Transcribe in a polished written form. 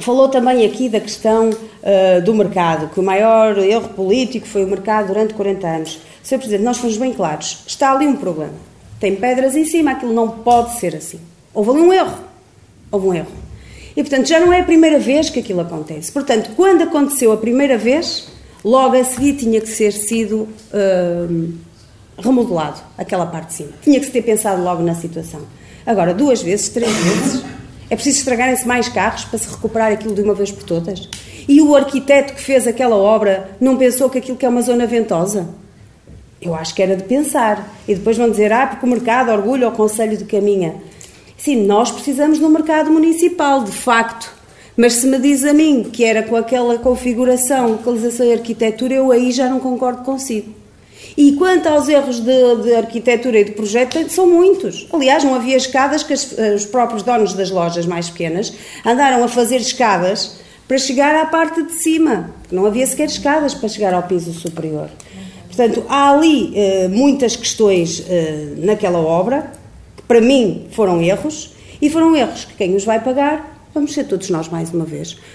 Falou também aqui da questão do mercado, que o maior erro político foi o mercado durante 40 anos. Sr. Presidente, nós fomos bem claros. Está ali um problema. Tem pedras em cima, aquilo não pode ser assim. Houve ali um erro. Houve um erro. E, portanto, já não é a primeira vez que aquilo acontece. Portanto, quando aconteceu a primeira vez, logo a seguir tinha que ser sido remodelado, aquela parte de cima. Tinha que se ter pensado logo na situação. Agora, 2 vezes, 3 vezes, é preciso estragarem-se mais carros para se recuperar aquilo de uma vez por todas? E o arquiteto que fez aquela obra não pensou que aquilo que é uma zona ventosa? Eu acho que era de pensar. E depois vão dizer, porque o mercado orgulha o Conselho de Caminha. Sim, nós precisamos de um mercado municipal, de facto. Mas se me diz a mim que era com aquela configuração, localização e arquitetura, eu aí já não concordo consigo. E quanto aos erros de arquitetura e de projeto, são muitos. Aliás, não havia escadas que os próprios donos das lojas mais pequenas andaram a fazer escadas para chegar à parte de cima. Não havia sequer escadas para chegar ao piso superior. Portanto, há ali muitas questões naquela obra que, para mim, foram erros. E foram erros que quem os vai pagar vamos ser todos nós mais uma vez.